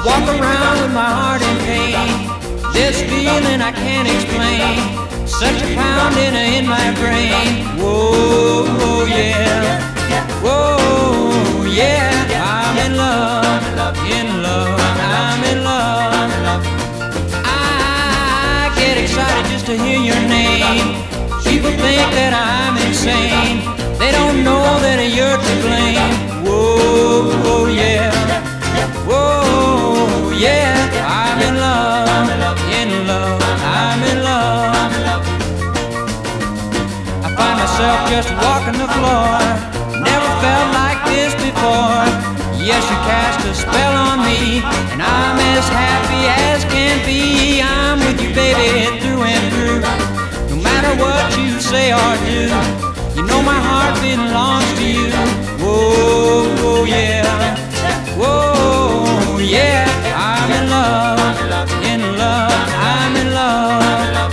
walk around with my heart in pain. This feeling I can't explain, such a pounding in my brain. Whoa, whoa, yeah, whoa, yeah. I'm in love, in love, I'm in love. I get excited just to hear your name. People think that I'm insane. They don't know that you're to blame. Whoa, whoa, yeah, whoa, yeah. I'm in love, in love, I'm in love. I find myself just walking the floor. Never felt like this before. Yes, you cast a spell on me, and I'm as happy as can be. I'm with you, baby, through and through. No matter what you say or do, you know my heart belongs to you. Whoa, whoa, yeah, whoa, yeah. I'm in love, in love, I'm in love.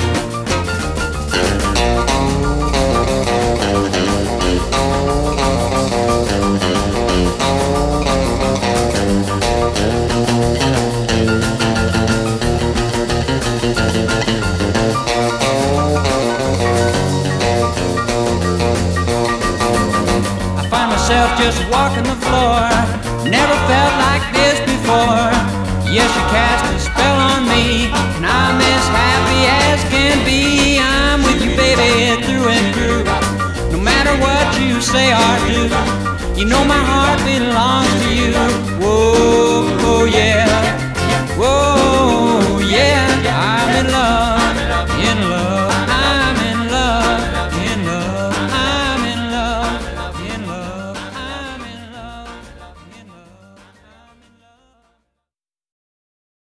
Just walking the floor, never felt like this before. Yes, you cast a spell on me, and I'm as happy as can be. I'm with you, baby, through and through. No matter what you say or do, you know my heart belongs to you.